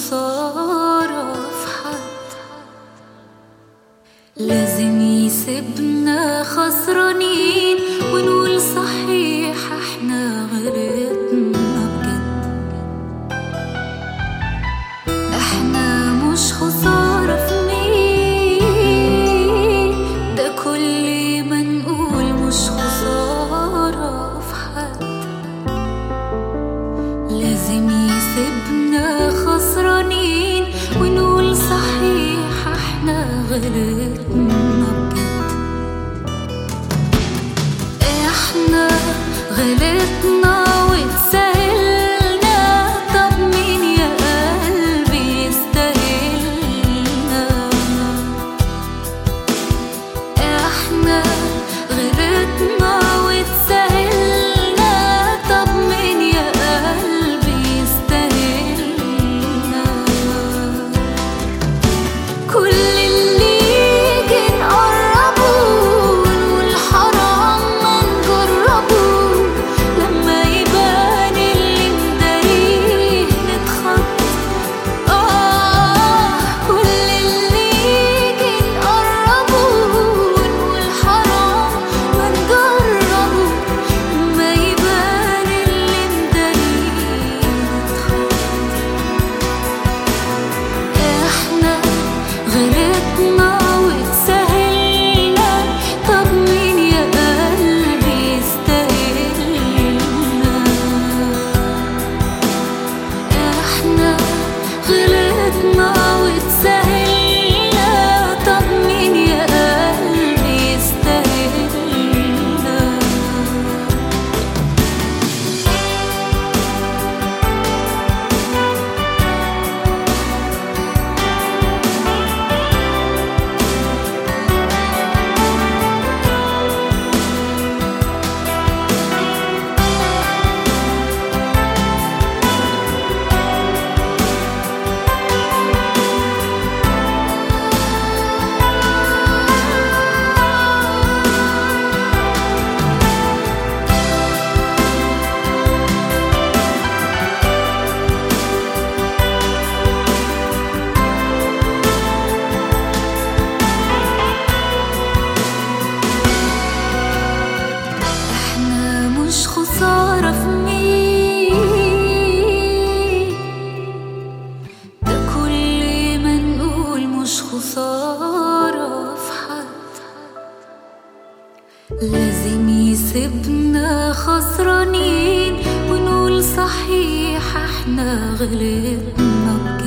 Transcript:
خسارة في حد. لازم يسيبنا خسرانين ونقول صحيح احنا غلطنا بجد. احنا مش خسارة في مين، ده كل ما نقول مش خسارة في حد. لازم يسيبنا خسرانين ونقول صحيح احنا غلطنا بجد. احنا غلطنا واتسهلنا، طب مين يا قلبي يستاهلنا؟ احنا غلطنا واتسهلنا، طب مين يا قلبي يستاهلنا؟ كل اللي يجي نقربه نقول حرام ما نجربه، لما يبان اللي مداريه نتخض. كل اللي يجي نقربه نقول حرام ما نجربه، لما يبان اللي مداريه نتخض. احنا غلطنا واتسهلنا، طب مين يا قلبي يستاهلنا؟ احنا غلطنا واتسهلنا، طب مين يا قلبي يستاهلنا؟ احنا مش خسارة في مين، ده كل ما نقول مش خسارة في حد. لازم يسيبنا خسرانين ونقول صحيح احنا غلطنا.